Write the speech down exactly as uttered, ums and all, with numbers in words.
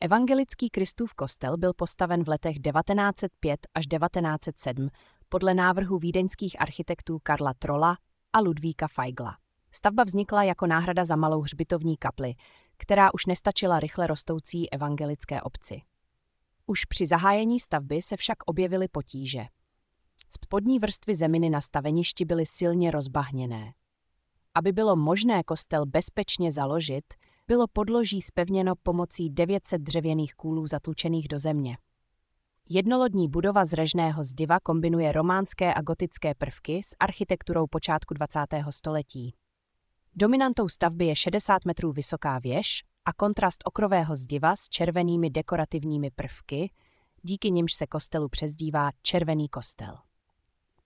Evangelický Kristův kostel byl postaven v letech devatenáct set pět až devatenáct set sedm podle návrhu vídeňských architektů Karla Trolla a Ludvíka Feigla. Stavba vznikla jako náhrada za malou hřbitovní kapli, která už nestačila rychle rostoucí evangelické obci. Už při zahájení stavby se však objevily potíže. Spodní vrstvy zeminy na staveništi byly silně rozbahněné. Aby bylo možné kostel bezpečně založit, bylo podloží zpevněno pomocí devět set dřevěných kůlů zatlučených do země. Jednolodní budova z režného zdiva kombinuje románské a gotické prvky s architekturou počátku dvacátého století. Dominantou stavby je šedesát metrů vysoká věž a kontrast okrového zdiva s červenými dekorativními prvky, díky nimž se kostelu přezdívá Červený kostel.